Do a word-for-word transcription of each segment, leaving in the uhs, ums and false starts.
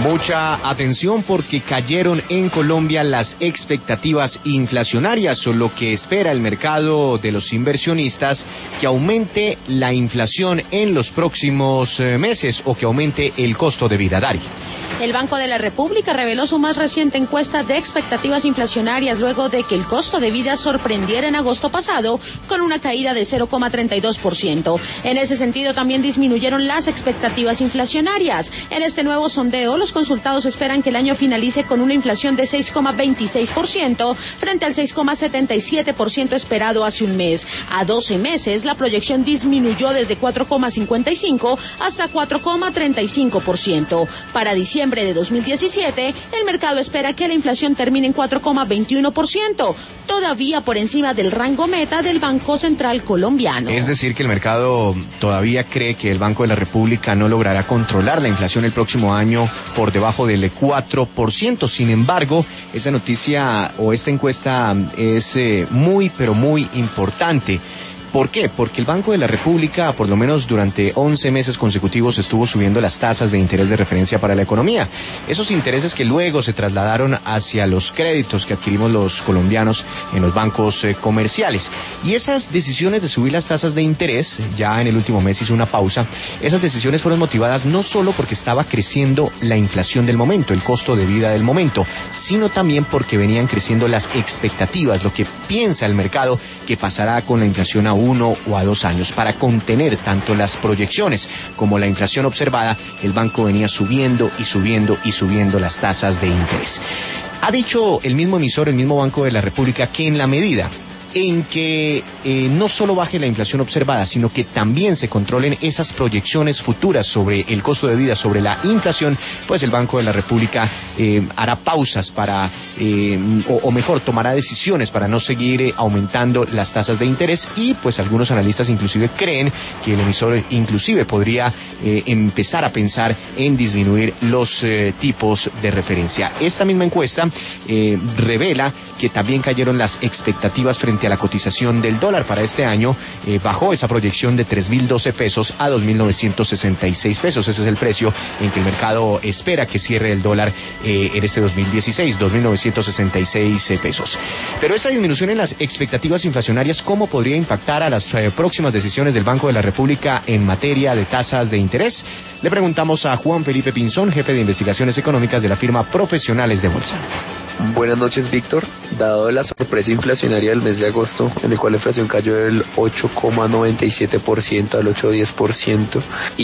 Mucha atención porque cayeron en Colombia las expectativas inflacionarias, o lo que espera el mercado de los inversionistas, que aumente la inflación en los próximos eh, meses o que aumente el costo de vida. Dari. El Banco de la República reveló su más reciente encuesta de expectativas inflacionarias luego de que el costo de vida sorprendiera en agosto pasado con una caída de cero coma treinta y dos por ciento. En ese sentido también disminuyeron las expectativas inflacionarias. En este nuevo sondeo, los consultados esperan que el año finalice con una inflación de seis coma veintiséis por ciento frente al seis coma setenta y siete por ciento esperado hace un mes. A doce meses, la proyección disminuyó desde cuatro coma cincuenta y cinco hasta cuatro coma treinta y cinco por ciento. Para diciembre de dos mil diecisiete, el mercado espera que la inflación termine en cuatro coma veintiuno por ciento, todavía por encima del rango meta del Banco Central colombiano. Es decir, que el mercado todavía cree que el Banco de la República no logrará controlar la inflación el próximo año por debajo del cuatro por ciento. Sin embargo, esta noticia o esta encuesta es eh, muy, pero muy importante. ¿Por qué? Porque el Banco de la República, por lo menos durante once meses consecutivos, estuvo subiendo las tasas de interés de referencia para la economía. Esos intereses que luego se trasladaron hacia los créditos que adquirimos los colombianos en los bancos eh, comerciales. Y esas decisiones de subir las tasas de interés, ya en el último mes hizo una pausa, esas decisiones fueron motivadas no solo porque estaba creciendo la inflación del momento, el costo de vida del momento, sino también porque venían creciendo las expectativas, lo que piensa el mercado que pasará con la inflación a uno o a dos años. Para contener tanto las proyecciones como la inflación observada, el banco venía subiendo y subiendo y subiendo las tasas de interés. Ha dicho el mismo emisor, el mismo Banco de la República, que en la medida en que eh, no solo baje la inflación observada, sino que también se controlen esas proyecciones futuras sobre el costo de vida, sobre la inflación, pues el Banco de la República eh, hará pausas para, eh, o, o mejor, tomará decisiones para no seguir eh, aumentando las tasas de interés, y pues algunos analistas inclusive creen que el emisor inclusive podría eh, empezar a pensar en disminuir los eh, tipos de referencia. Esta misma encuesta eh, revela que también cayeron las expectativas frente a la cotización del dólar para este año. Eh, bajó esa proyección de tres mil doce pesos a dos mil novecientos sesenta y seis pesos. Ese es el precio en que el mercado espera que cierre el dólar eh, en este dos mil dieciséis, dos mil novecientos sesenta y seis eh, pesos. Pero esta disminución en las expectativas inflacionarias, ¿cómo podría impactar a las eh, próximas decisiones del Banco de la República en materia de tasas de interés? Le preguntamos a Juan Felipe Pinzón, jefe de investigaciones económicas de la firma Profesionales de Bolsa. Buenas noches, Víctor. Dado la sorpresa inflacionaria del mes de agosto, en el cual la inflación cayó del ocho coma noventa y siete por ciento al ocho coma diez por ciento,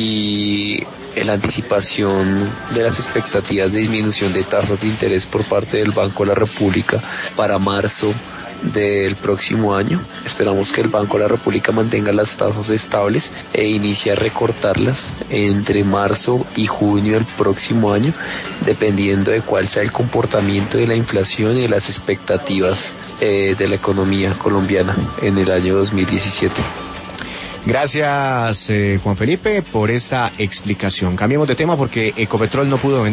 y la anticipación de las expectativas de disminución de tasas de interés por parte del Banco de la República para marzo del próximo año, esperamos que el Banco de la República mantenga las tasas estables e inicie a recortarlas entre marzo y junio del próximo año, dependiendo de cuál sea el comportamiento de la inflación y de las expectativas eh, de la economía colombiana en el año dos mil diecisiete. Gracias, eh, Juan Felipe, por esta explicación. Cambiemos de tema porque Ecopetrol no pudo vender